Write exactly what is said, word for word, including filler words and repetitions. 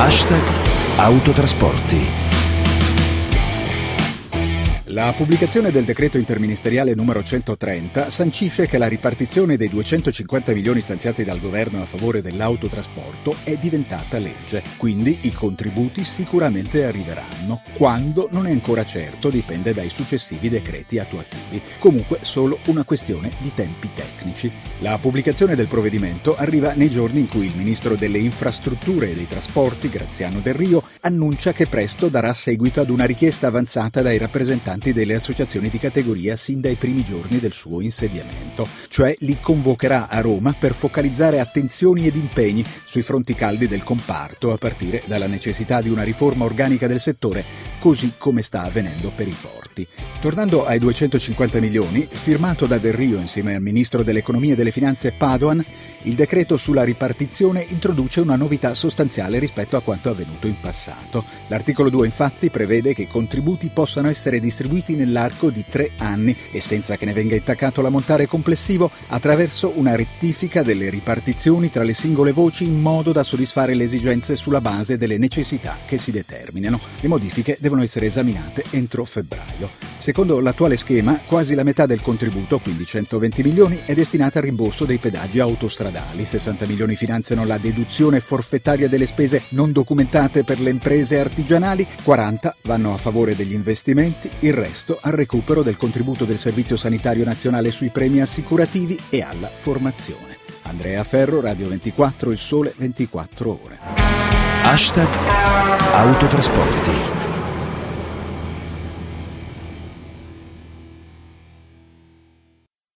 Hashtag Autotrasporti. La pubblicazione del decreto interministeriale numero centotrenta sancisce che la ripartizione dei duecentocinquanta milioni stanziati dal governo a favore dell'autotrasporto è diventata legge, quindi i contributi sicuramente arriveranno. Quando non è ancora certo dipende dai successivi decreti attuativi, comunque solo una questione di tempi tecnici. La pubblicazione del provvedimento arriva nei giorni in cui il ministro delle infrastrutture e dei trasporti, Graziano Delrio, annuncia che presto darà seguito ad una richiesta avanzata dai rappresentanti delle associazioni di categoria sin dai primi giorni del suo insediamento, cioè li convocherà a Roma per focalizzare attenzioni ed impegni sui fronti caldi del comparto, a partire dalla necessità di una riforma organica del settore, così come sta avvenendo per i porti. Tornando ai duecentocinquanta milioni, firmato da Delrio insieme al ministro dell'economia e delle finanze Padoan, il decreto sulla ripartizione introduce una novità sostanziale rispetto a quanto avvenuto in passato. L'articolo due infatti prevede che i contributi possano essere distribuiti nell'arco di tre anni e senza che ne venga intaccato l'ammontare complessivo attraverso una rettifica delle ripartizioni tra le singole voci in modo da soddisfare le esigenze sulla base delle necessità che si determinano. Le modifiche devono essere esaminate entro febbraio. Secondo l'attuale schema, quasi la metà del contributo, quindi centoventi milioni, è destinata al rimborso dei pedaggi autostradali, sessanta milioni finanziano la deduzione forfettaria delle spese non documentate per le imprese artigianali, quaranta vanno a favore degli investimenti, il resto al recupero del contributo del Servizio Sanitario Nazionale sui premi assicurativi e alla formazione. Andrea Ferro, Radio ventiquattro, Il Sole ventiquattro Ore. Hashtag Autotrasporti.